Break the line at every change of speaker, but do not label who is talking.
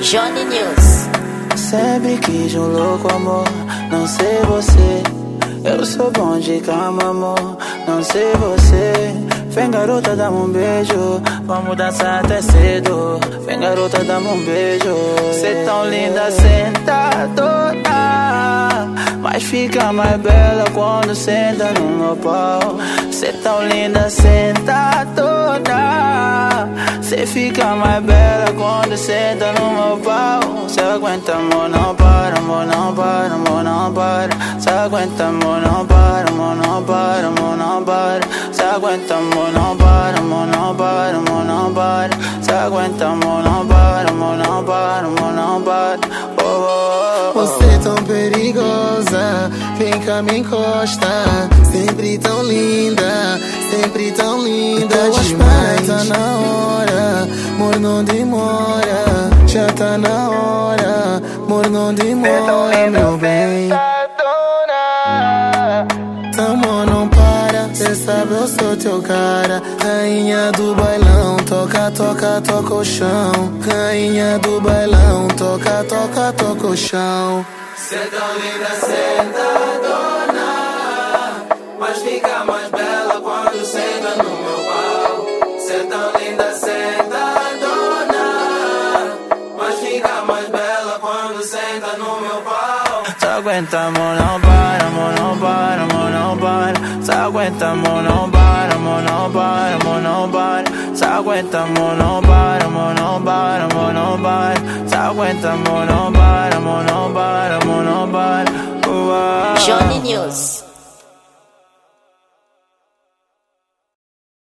Johnny News.
Sempre quis um louco amor, não sei você. Eu sou bom de cama, amor, não sei você. Vem garota, dá-me um beijo, vamos dançar até cedo. Vem garota, dá-me um beijo. Cê tão linda sentadona, mas fica mais bela quando senta no meu pau. Cê tão linda sentadona, cê fica mais bela quando senta no meu pau. Cê aguenta, amor, não para, amor, não para, amor, não para. Cê aguenta, amor, não para, amor, não para, amor, não para. Cê aguenta, amor, não para, amor, não para, amor, não para. Cê aguenta, amor, não para, amor, não para, amor, não para. Oh, oh, oh.
Você tão perigosa, vem cá, me encosta. Sempre tão linda, sempre tão linda demais. Tá na hora, amor, não demora. Já tá na hora, amor, não demora, meu bem. Amor, não para, cê sabe eu sou teu cara. Rainha do bailão, toca, toca, toca o chão. Rainha do bailão, toca, toca, toca o chão.
Cê tão linda sentadona, mas fica mais bela quando senta no meu pau. Cê tão linda sentadona, mas fica mais bela quando senta no meu pau. Cê aguenta, amor, não para, amor, não para, amor, não para. Cê aguenta, amor, não para, amor, não para, amor, não para. Cê aguenta, amor, não para, amor, não para, amor, não para. Cê aguenta, amor, não para, amor, não para, amor, não para.
Johnny News.